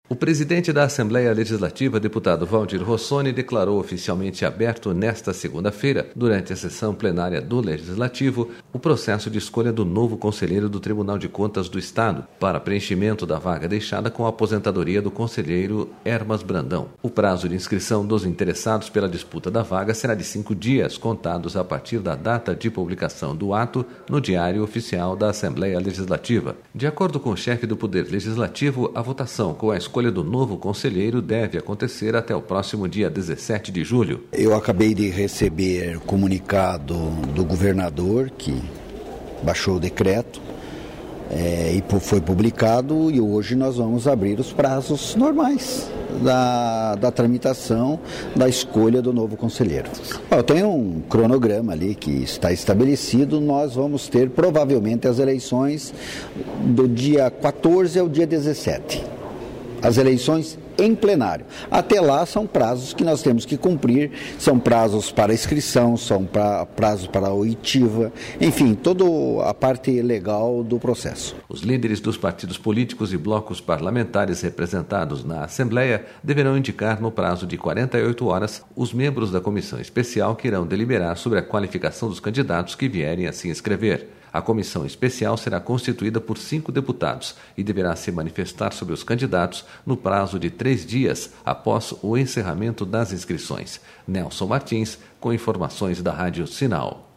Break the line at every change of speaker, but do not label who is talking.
O presidente da Assembleia Legislativa, deputado Waldir Rossoni, declarou oficialmente aberto nesta segunda-feira, durante a sessão plenária do Legislativo, o processo de escolha do novo conselheiro do Tribunal de Contas do Estado para preenchimento da vaga deixada com a aposentadoria do conselheiro Hermas Brandão. O prazo de inscrição dos interessados pela disputa da vaga será de 5 dias, contados a partir da data de publicação do ato no Diário Oficial da Assembleia Legislativa. De acordo com o chefe do Poder Legislativo, a votação com a escolha do novo conselheiro deve acontecer até o próximo dia 17 de julho.
Eu acabei de receber comunicado do governador que baixou o decreto e foi publicado, e hoje nós vamos abrir os prazos normais da tramitação da escolha do novo conselheiro. Eu tenho um cronograma ali que está estabelecido. Nós vamos ter provavelmente as eleições do dia 14 ao dia 17. As eleições em plenário. Até lá são prazos que nós temos que cumprir, são prazos para inscrição, são prazos para oitiva, enfim, toda a parte legal do processo.
Os líderes dos partidos políticos e blocos parlamentares representados na Assembleia deverão indicar no prazo de 48 horas os membros da comissão especial que irão deliberar sobre a qualificação dos candidatos que vierem a se inscrever. A comissão especial será constituída por 5 deputados e deverá se manifestar sobre os candidatos no prazo de 3 dias após o encerramento das inscrições. Nelson Martins, com informações da Rádio Sinal.